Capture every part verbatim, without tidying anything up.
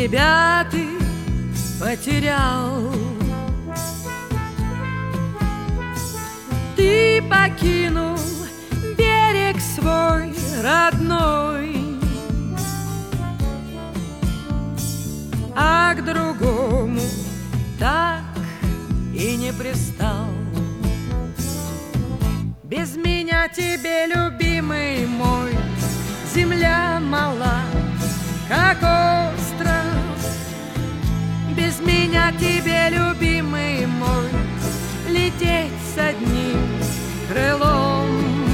себя ты потерял. Ты покинул берег свой родной, а к другому так и не пристал. Без меня тебе, любимый мой, земля мала, как остров. Без меня тебе, любимый мой, лететь с одним крылом.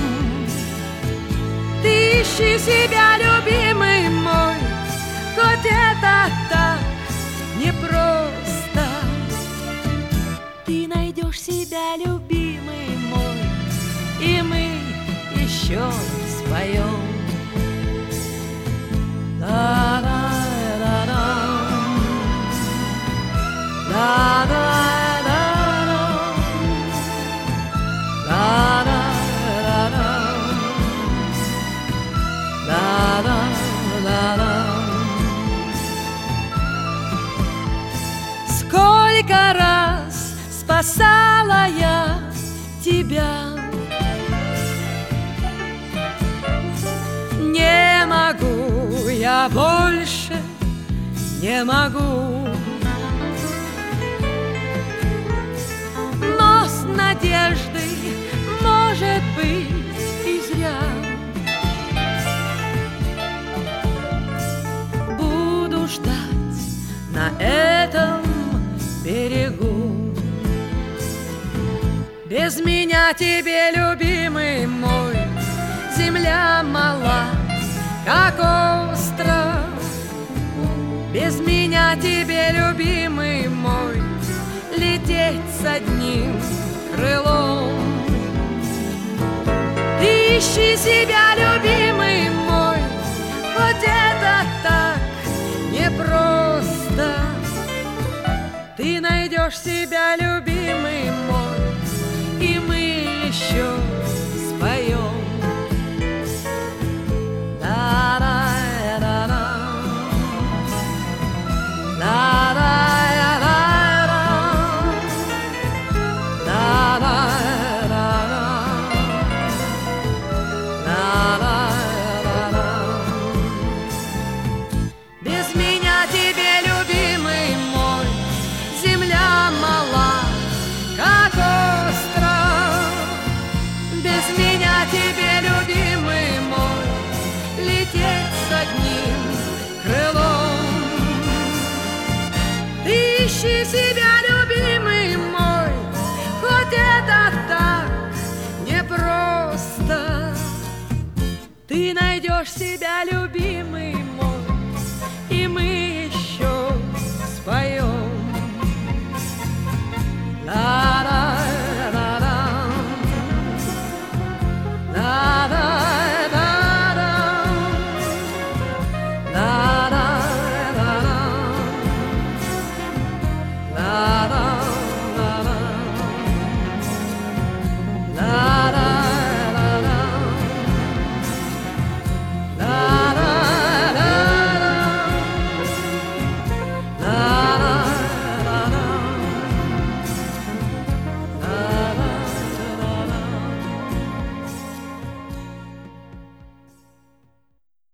Ты ищи себя, любимый мой, хоть это так непросто. Ты найдешь себя, любимый мой, и мы еще споем. La-da-da-da, la-da-da-da, la-da-da-da, la-da-da-da. Сколько раз спасала я тебя, не могу я больше, не могу. Но с надеждой, может быть, и зря, буду ждать на этом берегу. Без меня тебе, любимый мой, земля мала, как остров. Без меня тебе, любимый мой, лететь с одним крылом. Ты ищи себя, любимый мой, хоть это так непросто. Ты найдешь себя, любимый мой, и мы еще споем. Без меня тебе, любимый мой, земля мала, как остров. Без меня тебе, любимый мой, лететь с одним крылом. Ты ищи себя, любимый мой, хоть это так непросто. Ты найдешь себя, любимый мой, и мы